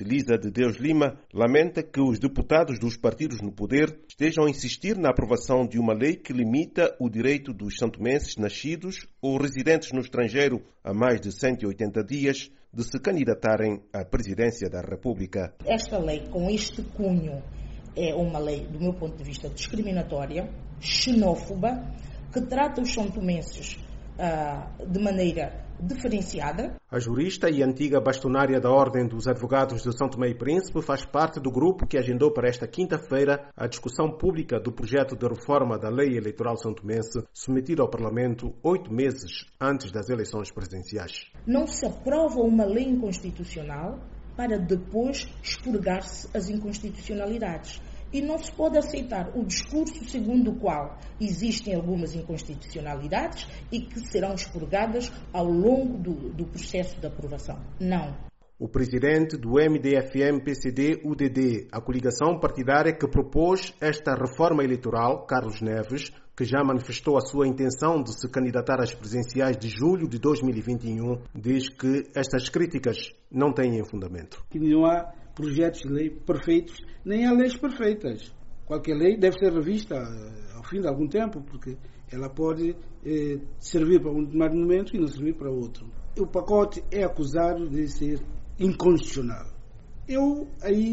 Celisa de Deus Lima lamenta que os deputados dos partidos no poder estejam a insistir na aprovação de uma lei que limita o direito dos santomenses nascidos ou residentes no estrangeiro há mais de 180 dias de se candidatarem à presidência da República. Esta lei, com este cunho, é uma lei, do meu ponto de vista, discriminatória, xenófoba, que trata os santomenses de maneira diferenciada. A jurista e antiga bastonária da Ordem dos Advogados de São Tomé e Príncipe faz parte do grupo que agendou para esta quinta-feira a discussão pública do projeto de reforma da Lei Eleitoral santomense, submetido ao Parlamento 8 meses antes das eleições presidenciais. Não se aprova uma lei inconstitucional para depois expurgar-se as inconstitucionalidades. E não se pode aceitar o discurso segundo o qual existem algumas inconstitucionalidades e que serão expurgadas ao longo do processo de aprovação. Não. O presidente do MDFM-PCD-UDD, a coligação partidária que propôs esta reforma eleitoral, Carlos Neves, que já manifestou a sua intenção de se candidatar às presidenciais de julho de 2021, diz que estas críticas não têm fundamento. Que não há projetos de lei perfeitos, nem há leis perfeitas. Qualquer lei deve ser revista ao fim de algum tempo, porque ela pode servir para um determinado momento e não servir para outro. O pacote é acusado de ser inconstitucional. Eu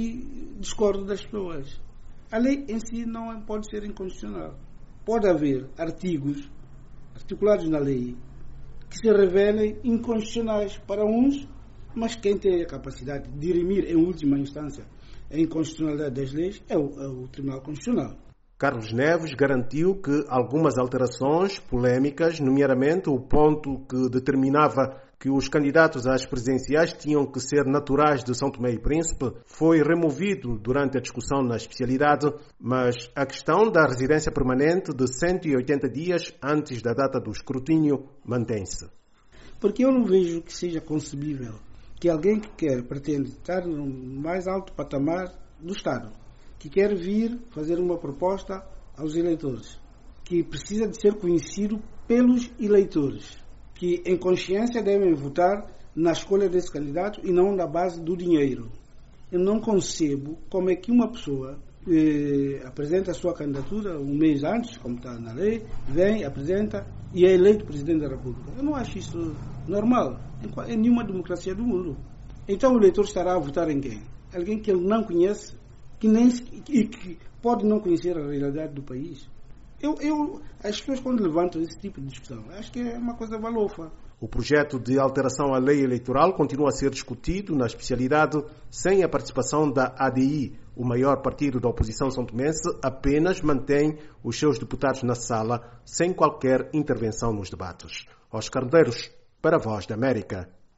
aí discordo das pessoas. A lei em si não pode ser inconstitucional. Pode haver artigos articulados na lei que se revelem inconstitucionais para uns, mas quem tem a capacidade de dirimir em última instância a inconstitucionalidade das leis é o Tribunal Constitucional. Carlos Neves garantiu que algumas alterações polémicas, nomeadamente o ponto que determinava que os candidatos às presidenciais tinham que ser naturais de São Tomé e Príncipe, foi removido durante a discussão na especialidade, mas a questão da residência permanente de 180 dias antes da data do escrutínio mantém-se. Porque eu não vejo que seja concebível que alguém que pretende estar no mais alto patamar do Estado, que quer vir fazer uma proposta aos eleitores, que precisa de ser conhecido pelos eleitores, que em consciência devem votar na escolha desse candidato e não na base do dinheiro. Eu não concebo como é que uma pessoa apresenta a sua candidatura um mês antes, como está na lei, vem, apresenta e é eleito presidente da República. Eu não acho isso normal em nenhuma democracia do mundo. Então o eleitor estará a votar em quem? Alguém que ele não conhece, que pode não conhecer a realidade do país. As pessoas, quando levantam esse tipo de discussão, acho que é uma coisa balofa. O projeto de alteração à lei eleitoral continua a ser discutido na especialidade sem a participação da ADI. O maior partido da oposição santomense apenas mantém os seus deputados na sala sem qualquer intervenção nos debates. Oscar Medeiros, para a Voz da América.